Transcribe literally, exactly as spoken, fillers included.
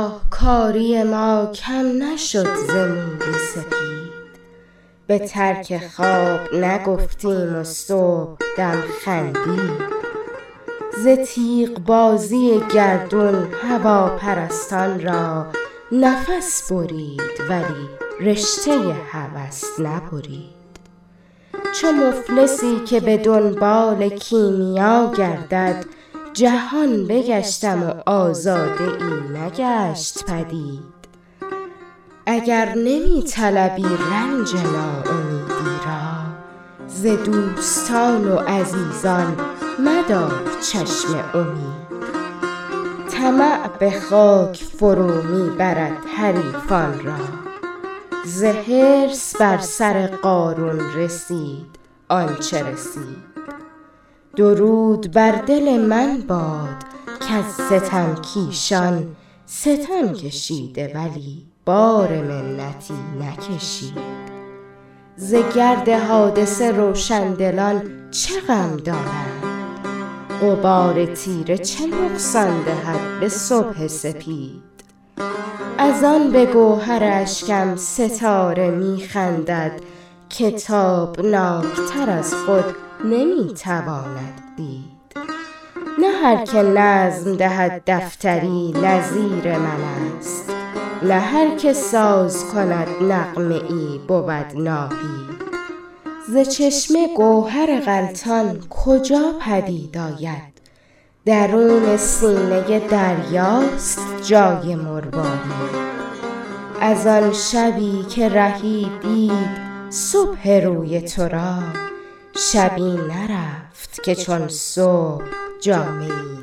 گناهکاری ما کم نشد ز موی سپید. به ترک خواب نگفتیم و صبحدم خندید. ز تیغ بازی گردون هواپرستان را نفس برید ولی رشته هوس نبرید. چو مفلسی که به دنبال کیمیا گردد، جهان بگشتم و آزاده ای نگشت پدید. اگر نمی طلبی رنج ناامیدی را، ز دوستان و عزیزان مدار چشم امید. طمع به خاک فرو می برد حریفان را، ز حرص بر سر قارون رسید آنچه رسید. درود بر دل من باد کز ستم کیشان ستم کشیده ولی بار منتی نکشید. ز گرد حادثه روشندلان چه غم دارند، غبار تیره چه نقصان دهد به صبح سپید. از آن به گوهر اشکم ستاره می خندد که تابناکتر از خود نمی تواند دید. نه هر که نظم دهد دفتری نظیر من است، نه هر که ساز کند نغمه ای بود ناهید. ز چشمه گوهر غلطان کجا پدید آید، درون سینه دریاست جای مروارید. از آن شبی که رهی دید صبح روی تو را، شبی نرفت که چون صبح جامه